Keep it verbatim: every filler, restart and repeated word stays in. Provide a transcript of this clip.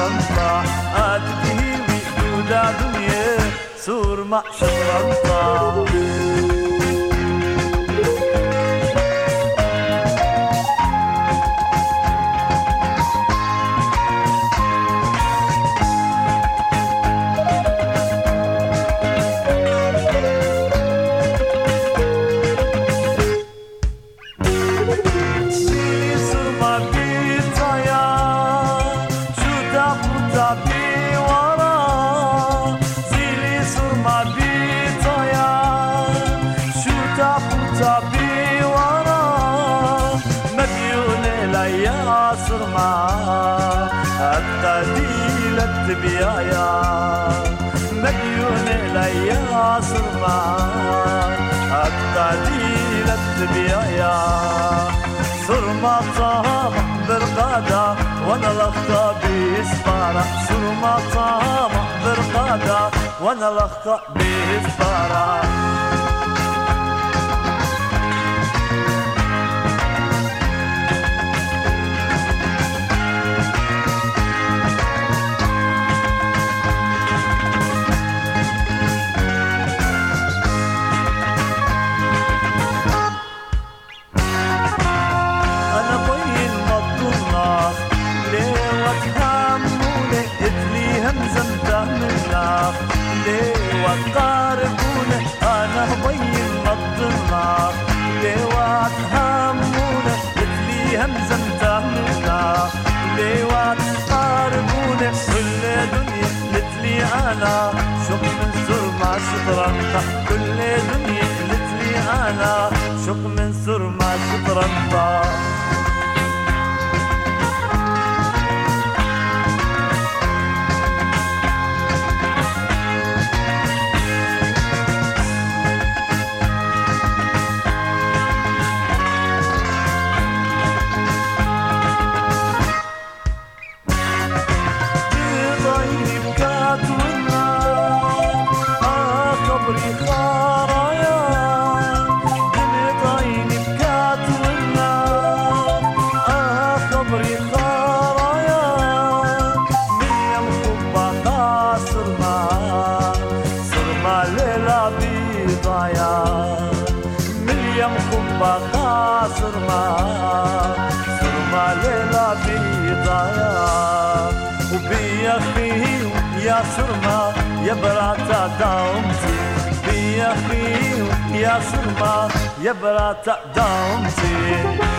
شطرنطة أدتهيوي دودا دنيا سور مع شطرنطة صبي ورا مديون يا صرما التديل التبيايا مديون يا صرما التديل التبيايا صرما طامع برقادة وانا لخطا بيسفارة صرما طامع برقادة وانا لخطا بيسفارة وتقاربونه انا بين مض النار ليوات همونه مثلي همزه متهمنا ليوات تقاربونه كل دنيا مثلي انا شوق من سرما شطرنطة كل دنيا مثلي انا شوق من سرما شطرنطة بقى صرما صرما ليلة بيضايا وبيا خيو يا صرما يا براتا داومتي بيا خيو يا صرما يا براتا داومتي